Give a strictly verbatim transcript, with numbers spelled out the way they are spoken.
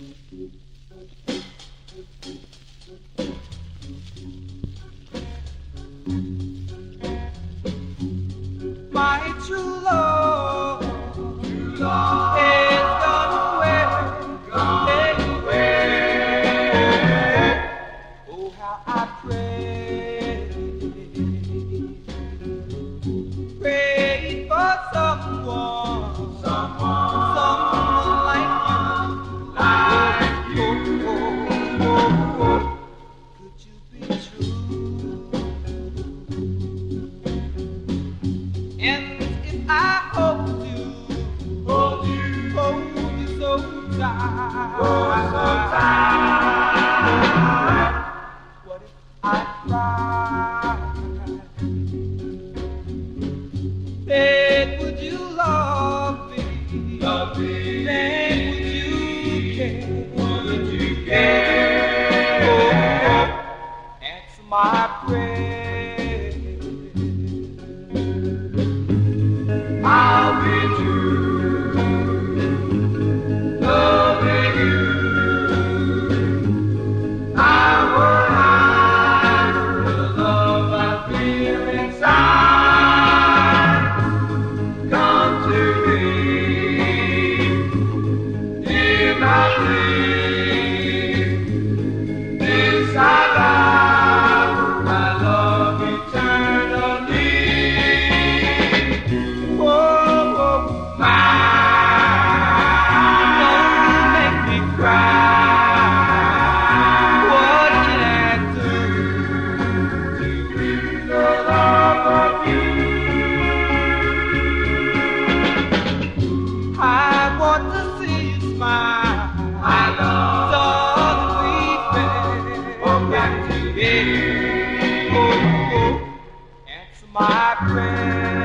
My true love, true love is gone away, gone away. Oh, how I pray, pray for someone, someone, someone like you, like you. Oh, oh, oh, oh. Could you be true? And if I hold you, hold you, hold you so tight, hold so tight. What if I cry? Then would you love me? Love me. Then would you care? Would you care? Oh, answer my prayer. I'll be true, loving you. I will hide the love I feel inside. Come to me, dear my plea. This I vow, my love eternally. My prayer.